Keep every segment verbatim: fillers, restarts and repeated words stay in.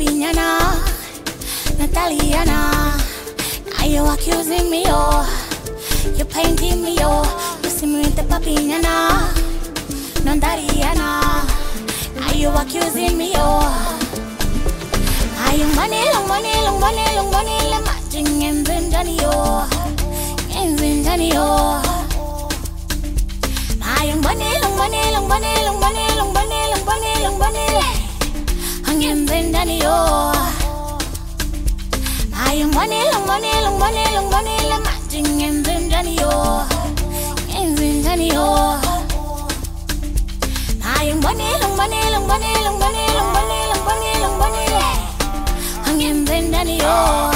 papinyana, Nataliana. Now you accusing me, oh, you painting me, oh. You see me with the papinyana, Nataliana. Now you accusing me, oh. Now you money, long money, long money, long money, long matching and then Johnny, oh, and then Johnny, oh. Now you money, long money, long money, long money, long money, long money, long money, and then Johnny, oh. Now you money, long money, long money, long money, long matching and then Johnny, oh, and then Johnny, oh. Now you money, long money, long money, long money, long money, long money, long money, and then Johnny, oh.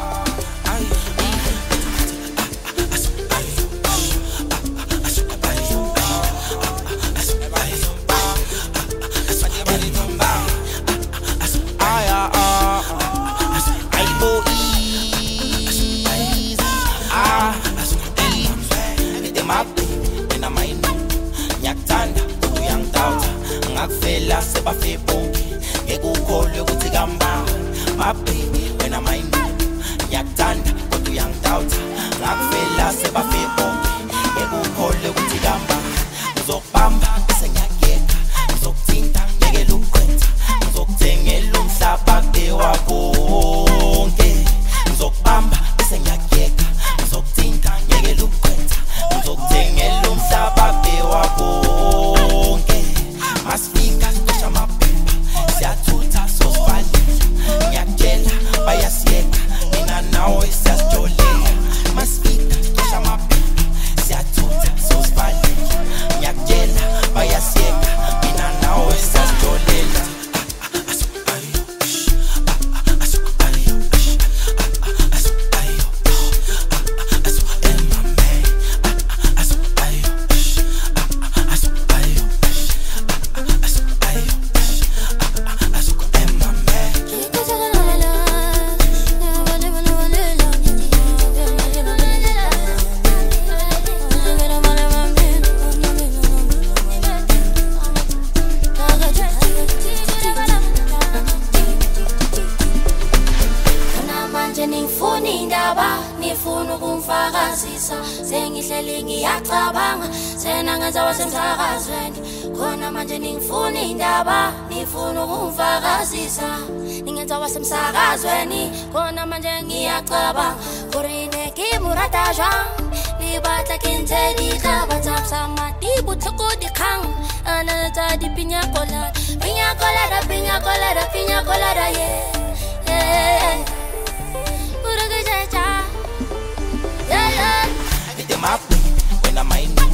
Ngakufela sebafe bonke ngekukholwe ukuthi kamba my baby wena mayini ngiyakuthanda kodwa uyangidoubt ngakufela sebafe bonke ngekukholwe ukuthi kamba ngizokubamba bese ngiyakeka ngizokuthinta ngeke luqenza ngizokuthengela umhlaba bewabonke ngizokubamba bese ngiyakeka ngizokuthinta ngeke luqenza ngizokuthengela umhlaba bewabonke Masfika sisha mapepa siyathutha sosivalela ngiyakutshela bayasiyeka mina nawe siyasijoleka Masfika sisha mapepa siyathutha sosivalela ngiyakutshela bayasiyeka mina nawe siyasijoleka sengihleli ngiyacabanga sena ngenza wasemsakazweni khona manje ningifuna indaba nifuna ukungifakazisa ningenza wasemsakazweni khona manje ngiyacabanga kurine kimurata jang libatla kintedi khaba tsapsa mati butloko dikhang ana tsa di pinya kola pinya kola pinya kola pinya kola yeah yeah uraga jaja yeah my when I'm